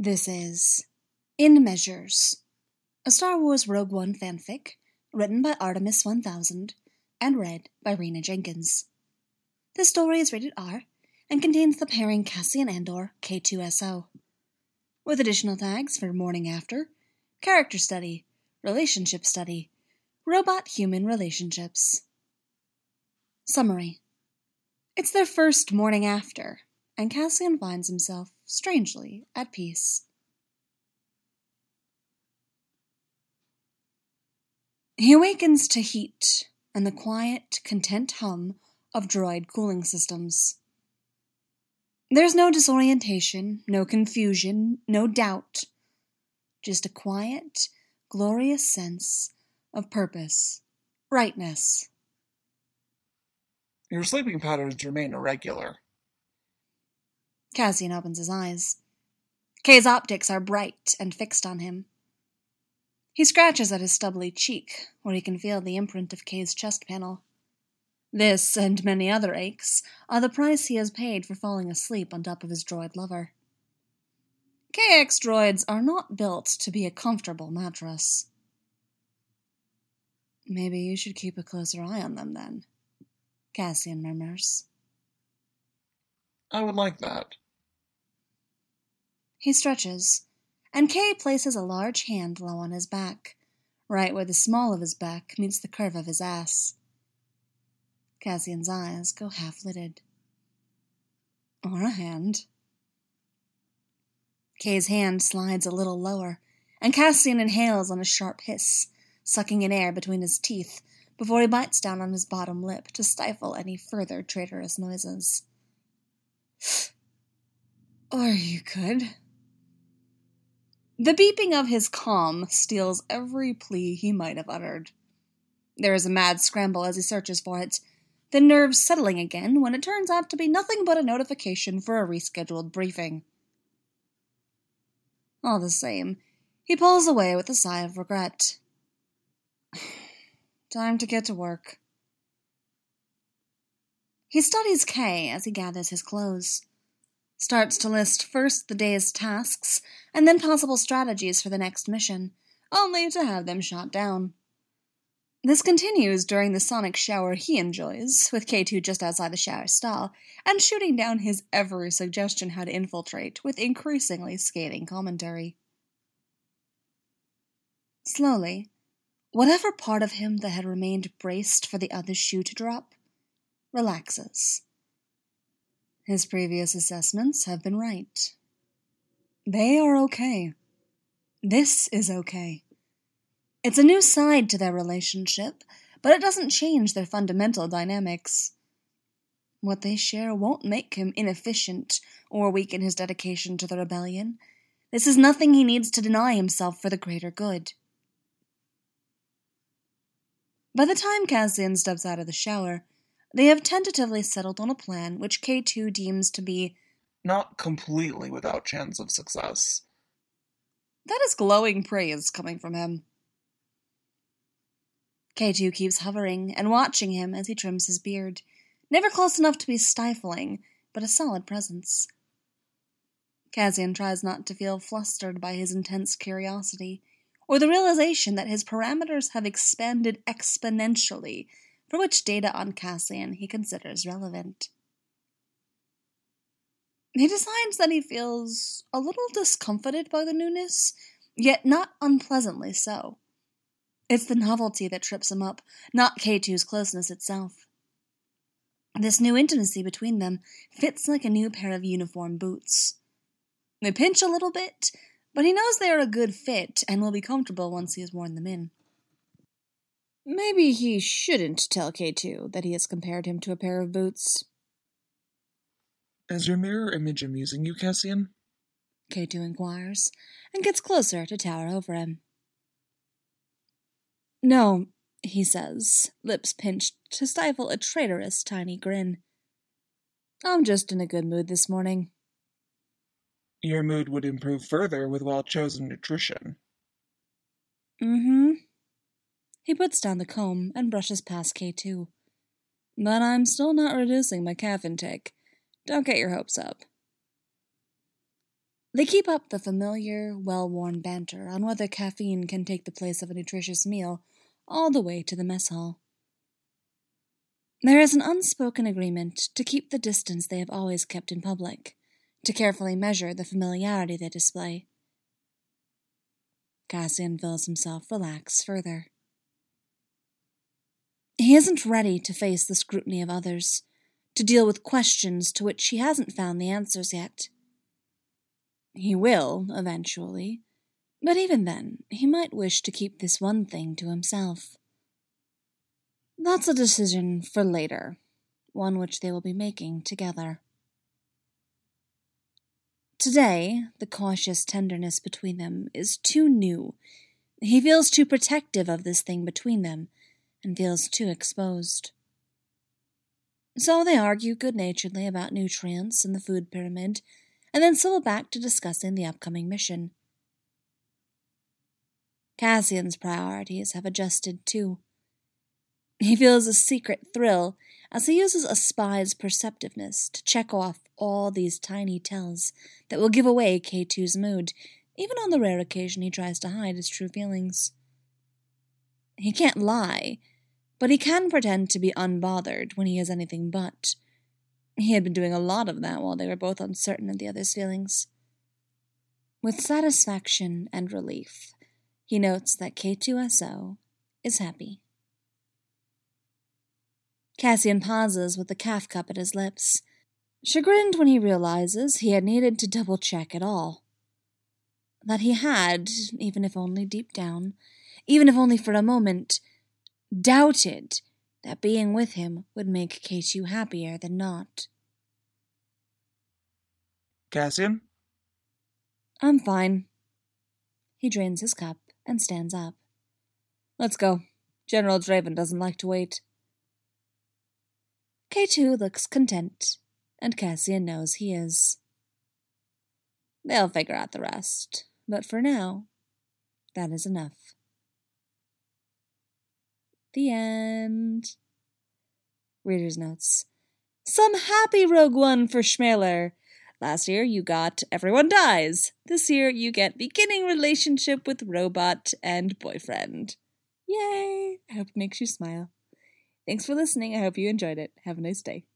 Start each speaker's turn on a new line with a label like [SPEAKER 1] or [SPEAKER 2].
[SPEAKER 1] This is In Measures, a Star Wars Rogue One fanfic written by Artemis 1000 and read by Rena Jenkins. This story is rated R and contains the pairing Cassian Andor K2SO, with additional tags for morning after, character study, relationship study, robot-human relationships. Summary. It's their first morning after, and Cassian finds himself, strangely, at peace. He awakens to heat and the quiet, content hum of droid cooling systems. There's no disorientation, no confusion, no doubt. Just a quiet, glorious sense of purpose, rightness.
[SPEAKER 2] Your sleeping patterns remain irregular.
[SPEAKER 1] Cassian opens his eyes. Kay's optics are bright and fixed on him. He scratches at his stubbly cheek, where he can feel the imprint of Kay's chest panel. This, and many other aches, are the price he has paid for falling asleep on top of his droid lover. KX droids are not built to be a comfortable mattress. Maybe you should keep a closer eye on them, then, Cassian murmurs.
[SPEAKER 2] I would like that.
[SPEAKER 1] He stretches, and Kay places a large hand low on his back, right where the small of his back meets the curve of his ass. Cassian's eyes go half-lidded. Or a hand. Kay's hand slides a little lower, and Cassian inhales on a sharp hiss, sucking in air between his teeth before he bites down on his bottom lip to stifle any further traitorous noises. Are you good? The beeping of his comm steals every plea he might have uttered. There is a mad scramble as he searches for it, the nerves settling again when it turns out to be nothing but a notification for a rescheduled briefing. All the same, he pulls away with a sigh of regret. Time to get to work. He studies Kay as he gathers his clothes. Starts to list first the day's tasks, and then possible strategies for the next mission, only to have them shot down. This continues during the sonic shower he enjoys, with K2 just outside the shower stall, and shooting down his every suggestion how to infiltrate with increasingly scathing commentary. Slowly, whatever part of him that had remained braced for the other shoe to drop, relaxes. His previous assessments have been right. They are okay. This is okay. It's a new side to their relationship, but it doesn't change their fundamental dynamics. What they share won't make him inefficient or weaken his dedication to the rebellion. This is nothing he needs to deny himself for the greater good. By the time Cassian steps out of the shower, they have tentatively settled on a plan which K2 deems to be
[SPEAKER 2] not completely without chance of success.
[SPEAKER 1] That is glowing praise coming from him. K2 keeps hovering and watching him as he trims his beard, never close enough to be stifling, but a solid presence. Cassian tries not to feel flustered by his intense curiosity, or the realization that his parameters have expanded exponentially, for which data on Cassian he considers relevant. He decides that he feels a little discomfited by the newness, yet not unpleasantly so. It's the novelty that trips him up, not K2's closeness itself. This new intimacy between them fits like a new pair of uniform boots. They pinch a little bit, but he knows they are a good fit and will be comfortable once he has worn them in. Maybe he shouldn't tell K2 that he has compared him to a pair of boots.
[SPEAKER 2] Is your mirror image amusing you, Cassian?
[SPEAKER 1] K2 inquires, and gets closer to tower over him. No, he says, lips pinched to stifle a traitorous tiny grin. I'm just in a good mood this morning.
[SPEAKER 2] Your mood would improve further with well-chosen nutrition.
[SPEAKER 1] Mm-hmm. He puts down the comb and brushes past K2. But I'm still not reducing my calf intake. Don't get your hopes up. They keep up the familiar, well-worn banter on whether caffeine can take the place of a nutritious meal all the way to the mess hall. There is an unspoken agreement to keep the distance they have always kept in public, to carefully measure the familiarity they display. Cassian feels himself relax further. He isn't ready to face the scrutiny of others, to deal with questions to which he hasn't found the answers yet. He will, eventually, but even then, he might wish to keep this one thing to himself. That's a decision for later, one which they will be making together. Today, the cautious tenderness between them is too new. He feels too protective of this thing between them, and feels too exposed. So they argue good-naturedly about nutrients and the food pyramid, and then settle back to discussing the upcoming mission. Cassian's priorities have adjusted too. He feels a secret thrill as he uses a spy's perceptiveness to check off all these tiny tells that will give away K2's mood, even on the rare occasion he tries to hide his true feelings. He can't lie, but he can pretend to be unbothered when he is anything but. He had been doing a lot of that while they were both uncertain of the other's feelings. With satisfaction and relief, he notes that K2SO is happy. Cassian pauses with the calf cup at his lips, chagrined when he realizes he had needed to double-check it all. That he had, even if only deep down, even if only for a moment, doubted that being with him would make K2 happier than not.
[SPEAKER 2] Cassian?
[SPEAKER 1] I'm fine. He drains his cup and stands up. Let's go. General Draven doesn't like to wait. K2 looks content, and Cassian knows he is. They'll figure out the rest, but for now, that is enough. The end. Reader's notes. Some happy Rogue One for Schmaler. Last year you got Everyone Dies. This year you get Beginning Relationship with Robot and Boyfriend. Yay! I hope it makes you smile. Thanks for listening. I hope you enjoyed it. Have a nice day.